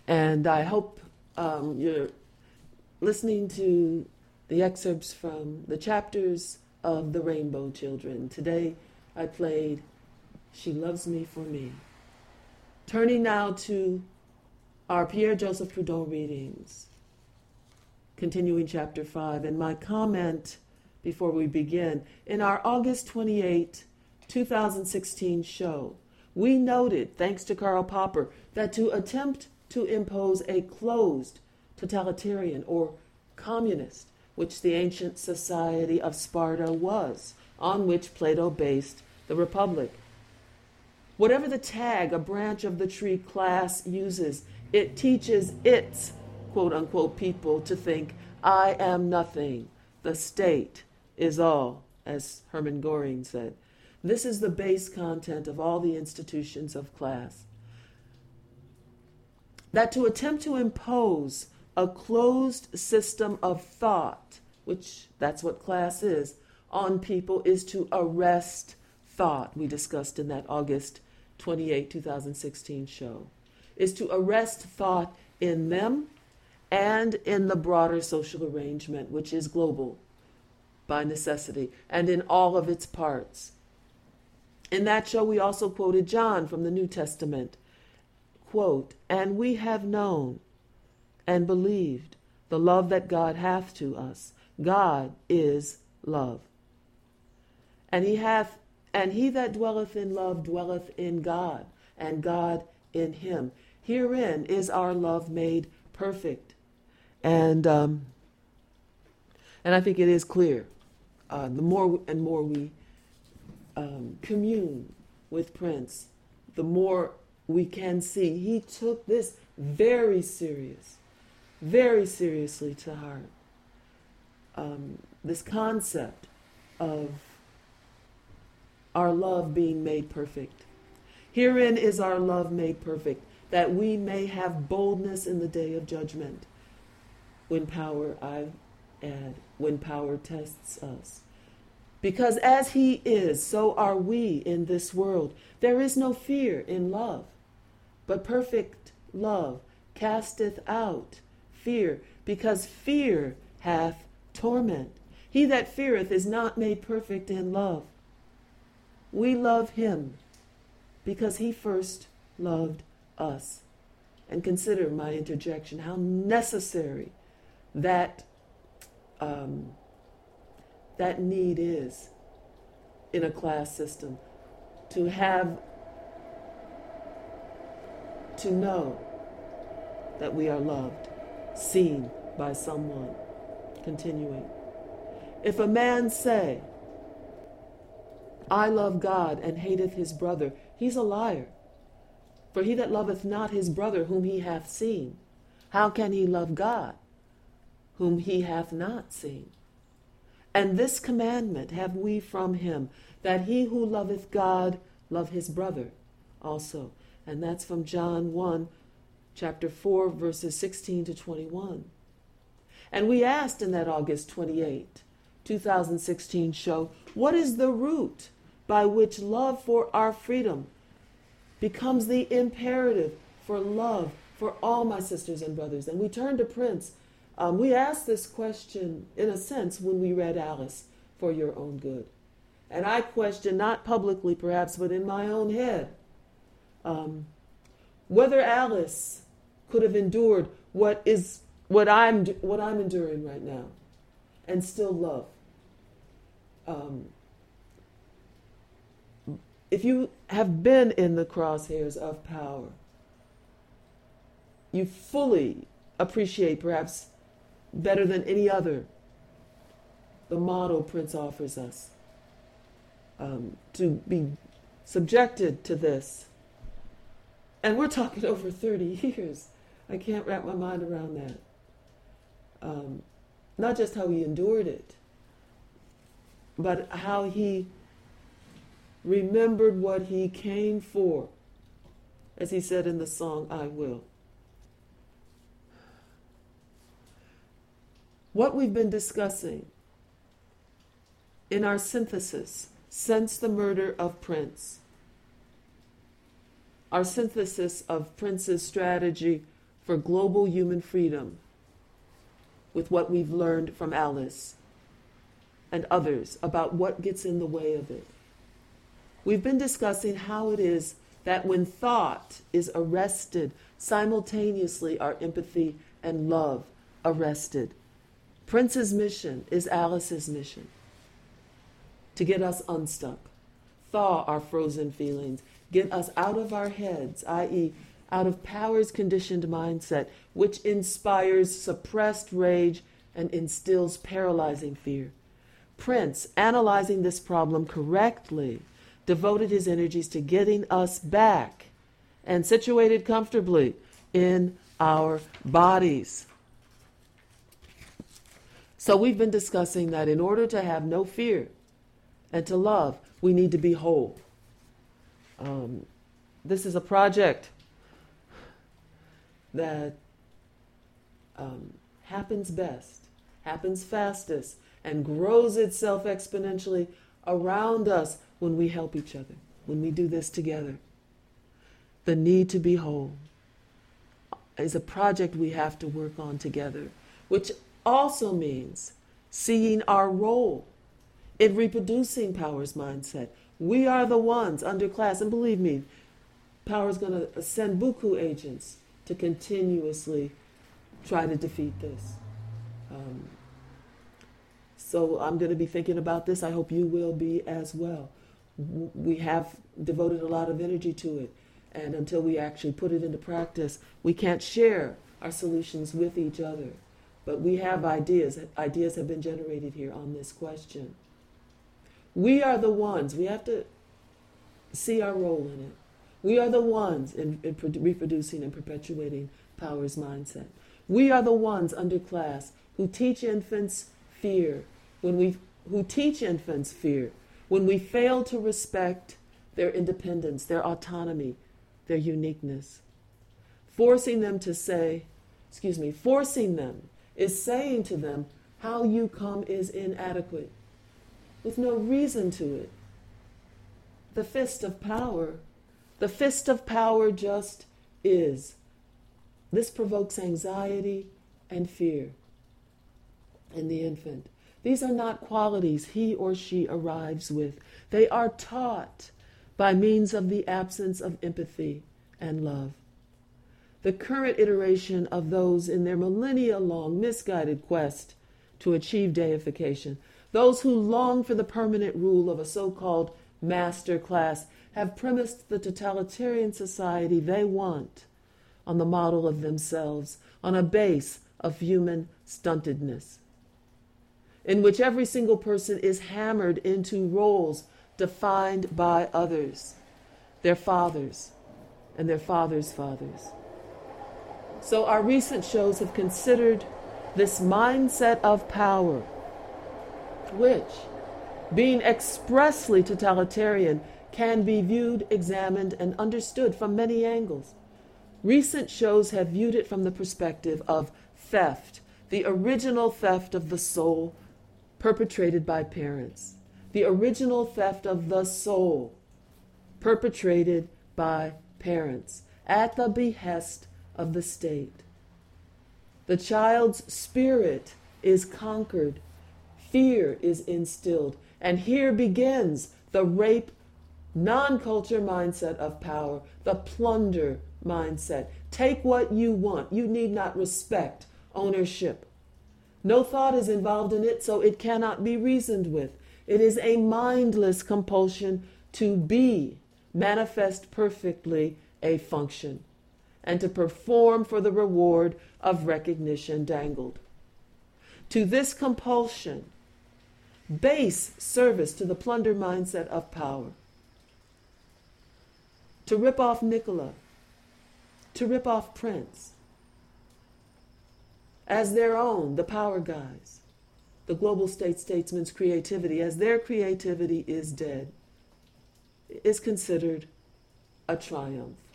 And I hope you're listening to the excerpts from the chapters of The Rainbow Children. Today I played She Loves Me for Me. Turning now to our Pierre-Joseph Proudhon readings, continuing chapter 5. And my comment before we begin, in our August 28, 2016 show, we noted, thanks to Karl Popper, that to attempt to impose a closed totalitarian or communist, which the ancient society of Sparta was, on which Plato based the Republic. Whatever the tag a branch of the tree class uses, it teaches its quote-unquote people to think, I am nothing, the state is all, as Hermann Göring said. This is the base content of all the institutions of class. That to attempt to impose a closed system of thought, which that's what class is, on people is to arrest thought, we discussed in that August 28, 2016 show, is to arrest thought in them and in the broader social arrangement, which is global by necessity, and in all of its parts. In that show, we also quoted John from the New Testament, quote, and we have known and believed the love that God hath to us. God is love. And he that dwelleth in love dwelleth in God, and God in him. Herein is our love made perfect. And I think it is clear. The more and more we commune with Prince, the more we can see he took this very seriously to heart. This concept of our love being made perfect. Herein is our love made perfect, that we may have boldness in the day of judgment, when power tests us. Because as he is, so are we in this world. There is no fear in love, but perfect love casteth out fear, because fear hath torment. He that feareth is not made perfect in love. We love him because he first loved us. And consider my interjection, how necessary that need is in a class system, to know that we are loved, seen by someone. Continuing. If a man say, I love God and hateth his brother, he's a liar. For he that loveth not his brother whom he hath seen, how can he love God whom he hath not seen? And this commandment have we from him, that he who loveth God love his brother also. And that's from John 1, chapter 4, verses 16 to 21. And we asked in that August 28, 2016 show, what is the root by which love for our freedom becomes the imperative for love for all my sisters and brothers? And we turned to Prince. We asked this question, in a sense, when we read Alice, For Your Own Good. And I questioned, not publicly perhaps, but in my own head, whether Alice could have endured what I'm enduring right now and still love. If you have been in the crosshairs of power, you fully appreciate, perhaps better than any other, the model Prince offers us. To be subjected to this. And we're talking over 30 years. I can't wrap my mind around that. Not just how he endured it, but how he remembered what he came for, as he said in the song, I Will. What we've been discussing in our synthesis since the murder of Prince, our synthesis of Prince's strategy for global human freedom with what we've learned from Alice and others about what gets in the way of it. We've been discussing how it is that when thought is arrested, simultaneously are empathy and love arrested. Prince's mission is Alice's mission, to get us unstuck, thaw our frozen feelings, get us out of our heads, i.e., out of power's conditioned mindset, which inspires suppressed rage and instills paralyzing fear. Prince, analyzing this problem correctly, devoted his energies to getting us back and situated comfortably in our bodies. So we've been discussing that in order to have no fear and to love, we need to be whole. This is a project that happens best, happens fastest, and grows itself exponentially around us when we help each other, when we do this together. The need to be whole is a project we have to work on together, which also means seeing our role in reproducing power's mindset. We are the ones underclass, and believe me, power's going to send buku agents to continuously try to defeat this. So I'm going to be thinking about this. I hope you will be as well. We have devoted a lot of energy to it, and until we actually put it into practice, we can't share our solutions with each other. But we have ideas. Ideas have been generated here on this question. We are the ones. We have to see our role in it. We are the ones in reproducing and perpetuating power's mindset. We are the ones underclass who teach infants fear. Who teach infants fear when we fail to respect their independence, their autonomy, their uniqueness. Forcing them is saying to them how you come is inadequate, with no reason to it. The fist of power just is. This provokes anxiety and fear in the infant. These are not qualities he or she arrives with. They are taught by means of the absence of empathy and love. The current iteration of those in their millennia-long misguided quest to achieve deification, those who long for the permanent rule of a so-called master class, have premised the totalitarian society they want on the model of themselves, on a base of human stuntedness, in which every single person is hammered into roles defined by others, their fathers and their fathers' fathers. So our recent shows have considered this mindset of power, which, being expressly totalitarian, can be viewed, examined, and understood from many angles. Recent shows have viewed it from the perspective of theft, the original theft of the soul perpetrated by parents, the original theft of the soul perpetrated by parents at the behest of the state. The child's spirit is conquered, fear is instilled, and here begins the rape, non-culture mindset of power, the plunder mindset. Take what you want. You need not respect ownership. No thought is involved in it, so it cannot be reasoned with. It is a mindless compulsion to be, manifest perfectly a function, and to perform for the reward of recognition dangled. To this compulsion, base service to the plunder mindset of power, to rip off Nicola, to rip off Prince, as their own, the power guys, the global state statesman's creativity, as their creativity is dead, is considered a triumph.